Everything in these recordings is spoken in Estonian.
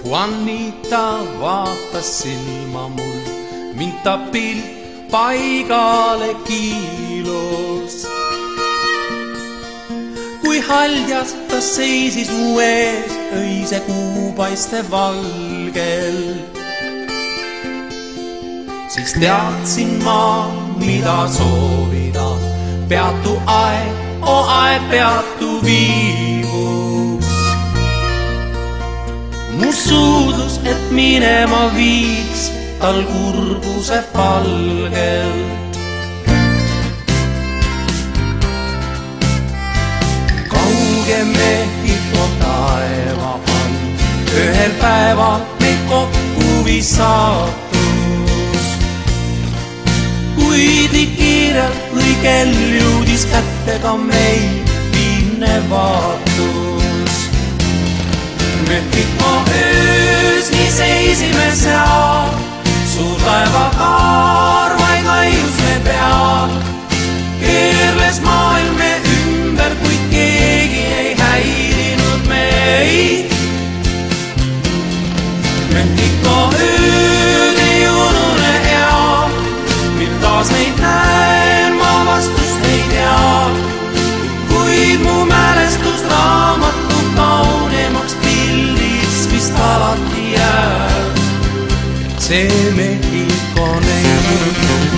Juanita vaatas silma mul, mind ta pilt paigale kiilus. Kui haljas ta seisis mu ees öise kuupaiste valgel, siis teadsin ma, mida soovida. Peatu aeg, o aeg peatu viivus. Mu suudlus, et minema viiks tal kurbuse palgelt. Kauge Mehhiko taeva all ühel päeval meid kokku visatus. Kuid nii kiirelt kui kell jõudis kättega meil viimne vaatus. Mehhiko öös nii seisime seal, suur taevakaar vaid laius me peal. Keerles maailm me ümber, kuid keegi ei häirinud meid. Mehhiko ööd ei unune hea, mil taas neid näen, ma vastust ei tea. Kuid mu mälestusraamatu kaunemaks pildis vist alati jääb see Mehhiko neid.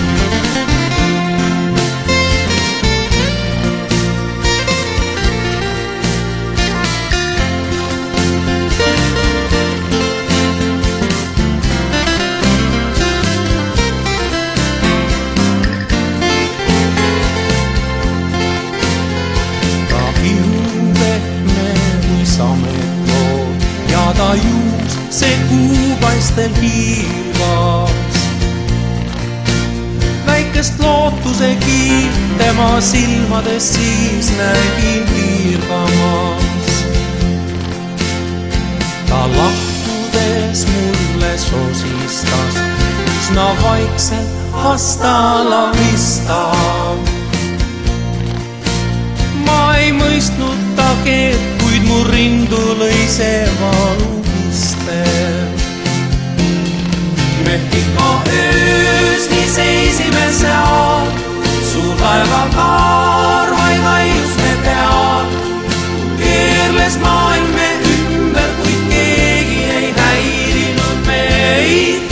Ja ta juus see kuupaistel hiilgas. Väikest lootuse kiil tema silmades siis nägin hiirgamas. Ta lahkudes mulle sosistas, üsna vaikselt hasta la vista. Ma ei mõistnud ta keelt, kuid mu rindu lõi see valupistel. Mehhiko öös nii seisime seal, suur taevakaar vaid laius me peal. Keerles maailm me ümber, kuid keegi ei häirinud meid.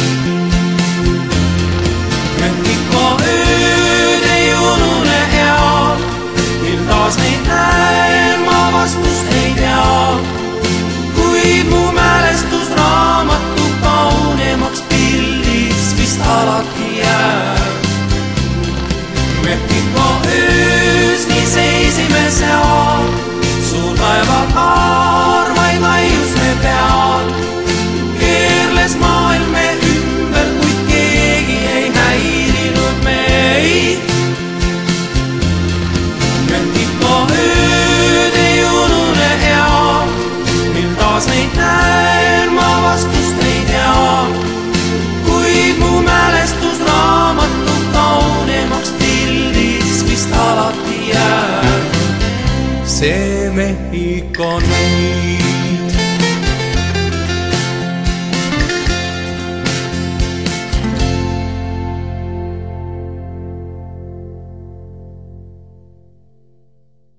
Mehhiko ööd ei unune hea, mil taas neid näen, ma vastust ei tea. Kuid mu mälestusraamatu kaunemaks pildis vist alati jääb. Mehhiko öös nii seisime seal, suur taevakaar vaid laius me peal. Keerles maailm me ümber, kuid keegi ei häirinud meid. Mehhiko ööd ei unune hea, mil taas neid näen, ma vastust ei tea. Kuid mu mälestusraamatu kaunemaks pildis vist alati jääb see Mehhiko neid.